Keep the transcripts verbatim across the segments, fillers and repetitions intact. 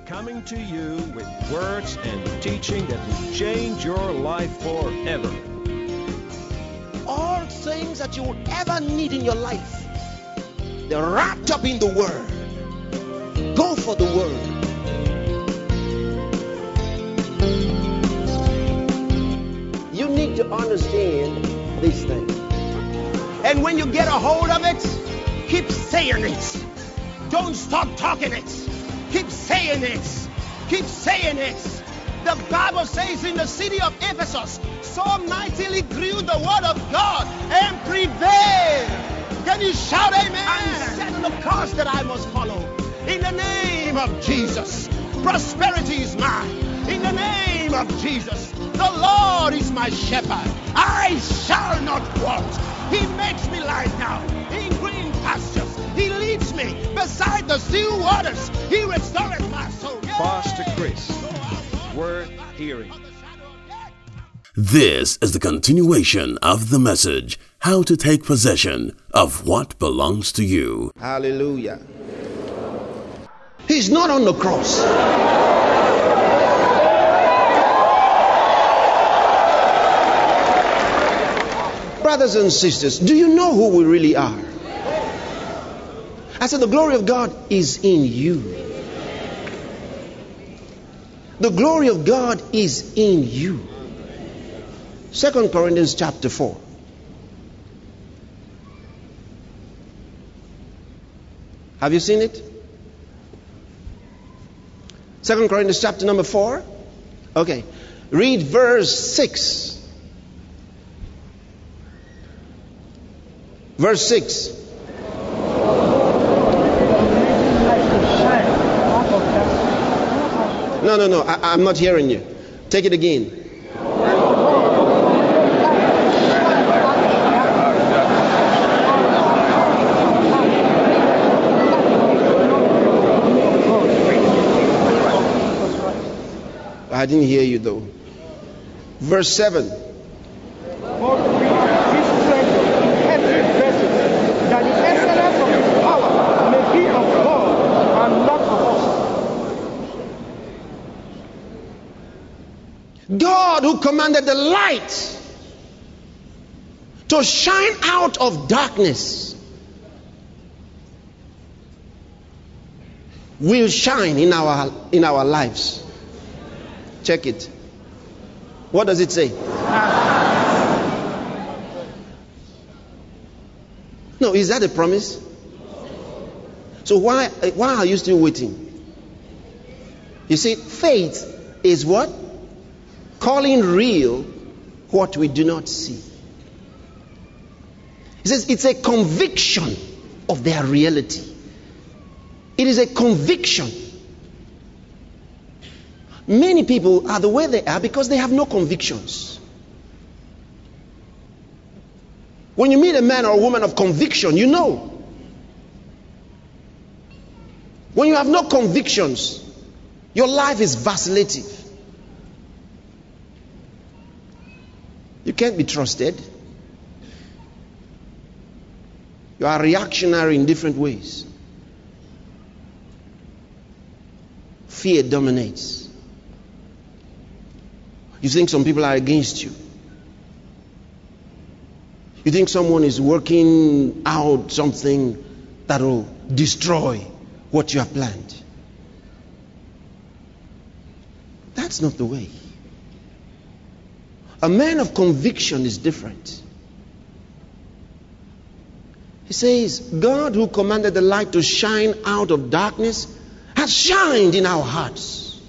coming to you with words and teaching that will change your life forever. All things that you will ever need in your life, they're wrapped up in the Word. Go for the Word. You need to understand these things. And when you get a hold of it, keep saying it. Don't stop talking it. Keep saying it. Keep saying it. The Bible says in the city of Ephesus, so mightily grew the word of God and prevailed. Can you shout amen? I'm setting the course that I must follow. In the name of Jesus, prosperity is mine. In the name of Jesus, the Lord is my shepherd. I shall not want. He makes me lie down in green pastures. He leads me beside the still waters. He restores my soul. Pastor Chris, worth hearing. This is the continuation of the message, How to Take Possession of What Belongs to You. Hallelujah. He's not on the cross. Brothers and sisters, do you know who we really are? I said the glory of God is in you. The glory of God is in you. Second Corinthians chapter four. Have you seen it? Second Corinthians chapter number four. Okay. Read verse six. Verse six. No, no, no. I, I'm not hearing you. Take it again. I didn't hear you though. Verse seven. That the excellence of his power may be of God and not of us. God who commanded the light to shine out of darkness will shine in our in our lives. Check it. What does it say? No, is that a promise? So why why are you still waiting? You see, faith is what? Calling real what we do not see. He says it's a conviction of their reality. It is a conviction. Many people are the way they are because they have no convictions. When you meet a man or a woman of conviction, you know. When you have no convictions, your life is vacillative. You can't be trusted. You are reactionary in different ways. Fear dominates. You think some people are against you. You think someone is working out something that will destroy what you have planned. That's not the way. A man of conviction is different. He says, God who commanded the light to shine out of darkness has shined in our hearts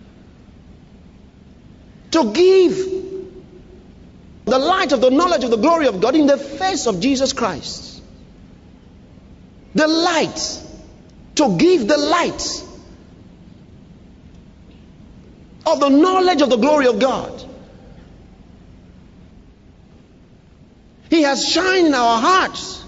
to give the light of the knowledge of the glory of God in the face of Jesus Christ. The light. To give the light of the knowledge of the glory of God. He has shined in our hearts.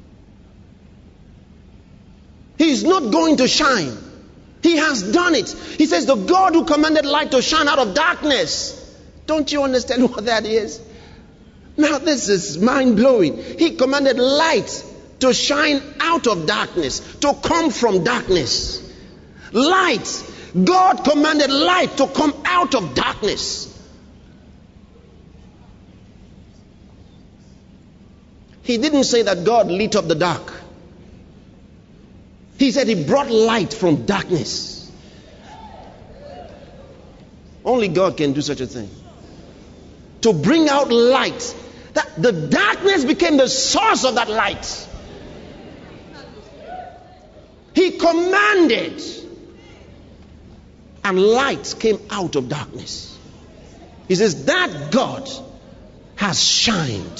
He is not going to shine. He has done it. He says the God who commanded light to shine out of darkness. Don't you understand what that is? Now this is mind-blowing. He commanded light to shine out of darkness, to come from darkness. Light God commanded light to come out of darkness. He didn't say that God lit up the dark. He said he brought light from darkness. Only God can do such a thing. To bring out light. That the darkness became the source of that light. He commanded, and light came out of darkness. He says that God has shined.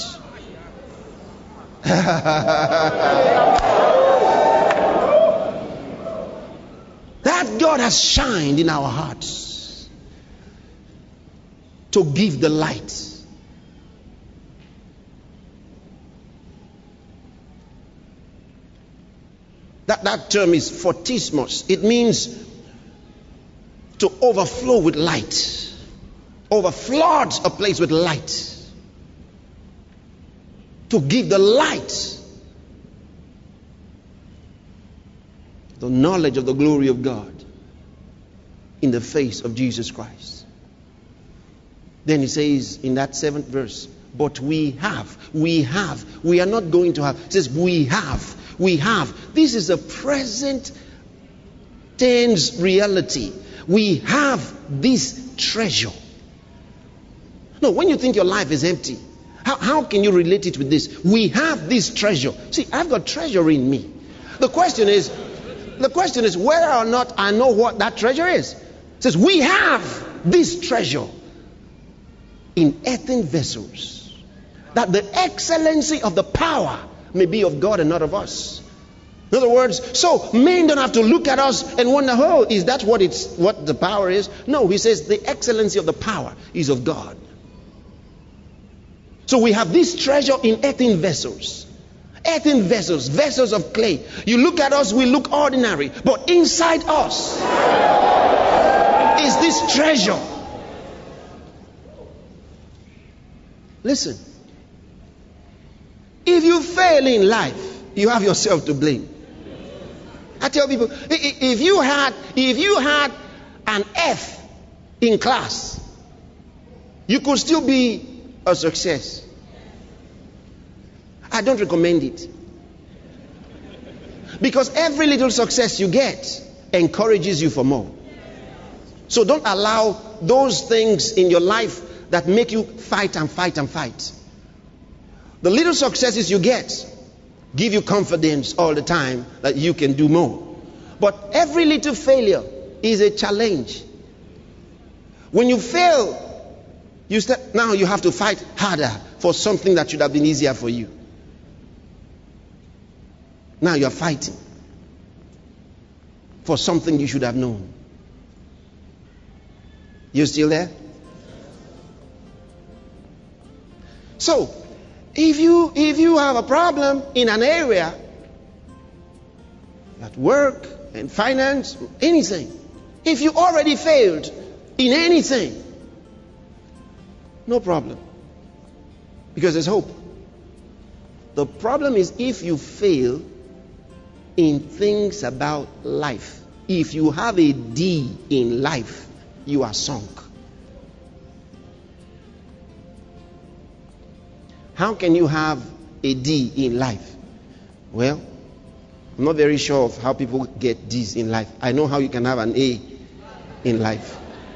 That God has shined in our hearts to give the light. That, that term is photismos. It means to overflow with light. Overflood a place with light. To give the light. The knowledge of the glory of God in the face of Jesus Christ. Then he says in that seventh verse, but we have, we have, we are not going to have. It says we have. We have. This is a present tense reality. We have this treasure. No, when you think your life is empty, how, how can you relate it with this? We have this treasure. See, I've got treasure in me. The question is, the question is whether or not I know what that treasure is. It says we have this treasure in earthen vessels, that the excellency of the power may be of God and not of us. In other words, so men don't have to look at us and wonder, oh, is that what it's what the power is? No, he says the excellency of the power is of God. So we have this treasure in earthen vessels. Earthen vessels, vessels of clay. You look at us, we look ordinary, but inside us is this treasure. Listen. If you fail in life, you have yourself to blame. I tell people, if you had if you had an F in class, you could still be a success. I don't recommend it. Because every little success you get encourages you for more. So don't allow those things in your life that make you fight and fight and fight. The little successes you get give you confidence all the time that you can do more. But every little failure is a challenge. When you fail, you start, now you have to fight harder for something that should have been easier for you. Now you are fighting for something you should have known. You still there? So, if you if you have a problem in an area, at work and finance, anything, if you already failed in anything, no problem, because there's hope. The problem is if you fail in things about life. If you have a D in life, you are sunk. How can you have a D in life? Well, I'm not very sure of how people get D's in life. I know how you can have an A in life.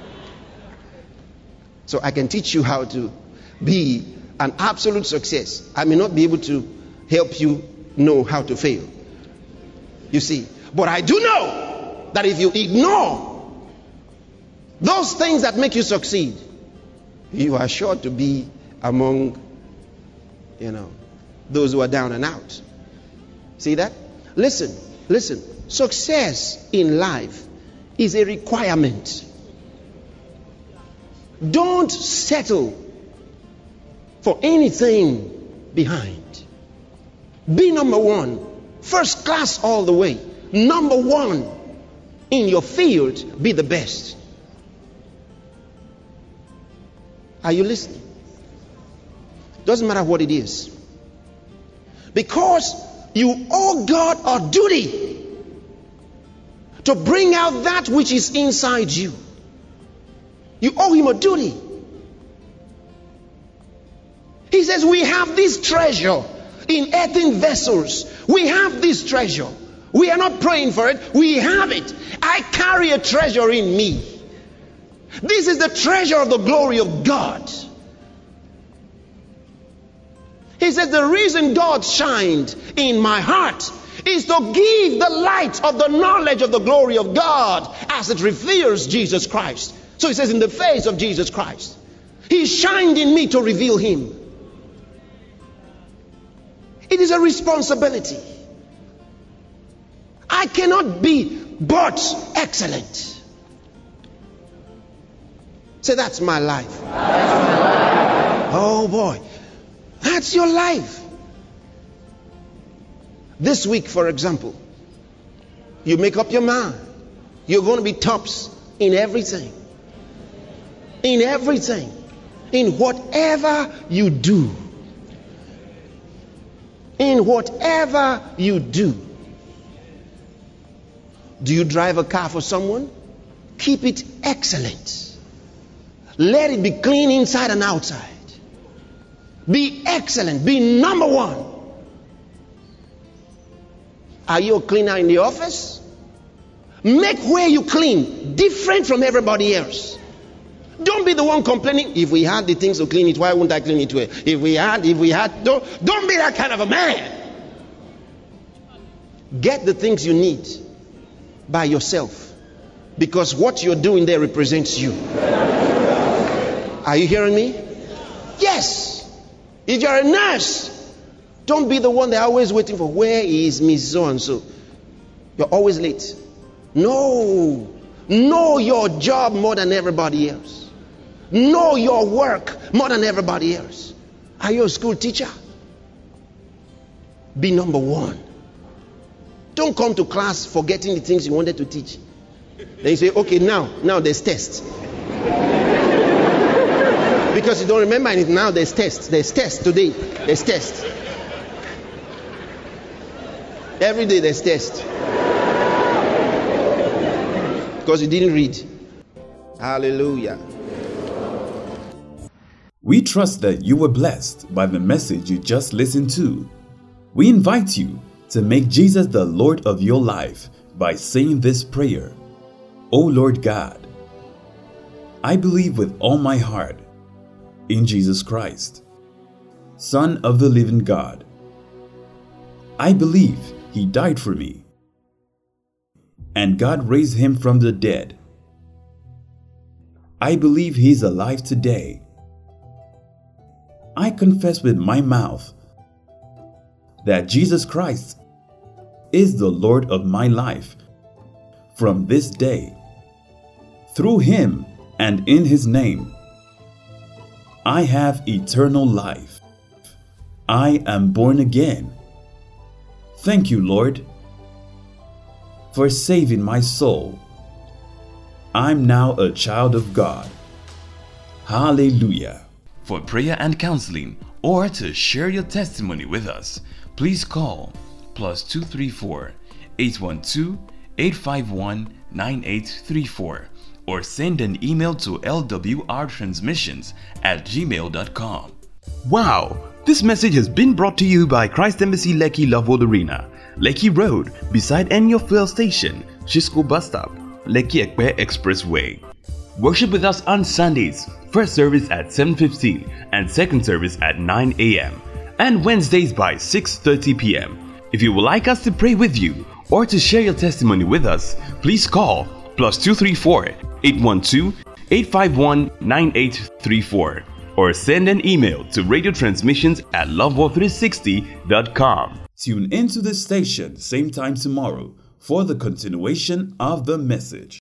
So I can teach you how to be an absolute success. I may not be able to help you know how to fail. You see, but I do know that if you ignore those things that make you succeed, you are sure to be among, you know, those who are down and out. See that? Listen, listen. Success in life is a requirement. Don't settle for anything behind. Be number one. First class all the way. Number one in your field. Be the best. Are you listening? Doesn't matter what it is. Because you owe God a duty. to bring out that which is inside you. You owe him a duty. He says we have this treasure in earthen vessels. We have this treasure. We are not praying for it. We have it. I carry a treasure in me. This is the treasure of the glory of God. He says the reason God shined in my heart is to give the light of the knowledge of the glory of God as it reveals Jesus Christ. So he says in the face of Jesus Christ. He shined in me to reveal him. It is a responsibility. I cannot be but excellent. Say, that's my life. That's my life. Oh boy. That's your life. This week, for example, you make up your mind. You're going to be tops in everything. In everything. In whatever you do. In whatever you do. Do you drive a car for someone? Keep it excellent. Let it be clean inside and outside. Be excellent. Be number one. Are you a cleaner in the office? Make where you clean different from everybody else. Don't be the one complaining. If we had the things to clean it, why wouldn't I clean it well? If we had, if we had, don't, don't be that kind of a man. Get the things you need by yourself, because what you're doing there represents you. Are you hearing me? Yes. If you're a nurse, don't be the one they're always waiting for. Where is Miss So and so? You're always late. No. Know your job more than everybody else. Know your work more than everybody else. Are you a school teacher? Be number one. Don't come to class forgetting the things you wanted to teach. Then you say, okay, now, now there's test. Because you don't remember anything. Now there's test. There's test today. There's test. Every day there's test. Because you didn't read. Hallelujah. We trust that you were blessed by the message you just listened to. We invite you to make Jesus the Lord of your life by saying this prayer. O Lord God, I believe with all my heart in Jesus Christ, Son of the living God. I believe he died for me, and God raised him from the dead. I believe he is alive today. I confess with my mouth that Jesus Christ is the Lord of my life from this day. Through him and in his name, I have eternal life. I am born again. Thank you, Lord, for saving my soul. I'm now a child of God. Hallelujah. For prayer and counseling, or to share your testimony with us, please call plus two three four, eight one two, eight five one, nine eight three four or send an email to l w r transmissions at gmail dot com. Wow! This message has been brought to you by Christ Embassy Lekki Loveworld Arena, Lekki Road, beside Enyo Fuel Station, Shisco Bus Stop, Lekki Ekpe Expressway. Worship with us on Sundays, first service at seven fifteen and second service at nine a m and Wednesdays by six thirty p m If you would like us to pray with you or to share your testimony with us, please call plus two three four, eight one two, eight five one, nine eight three four or send an email to radio transmissions at loveworld three sixty dot com. Tune into this station same time tomorrow for the continuation of the message.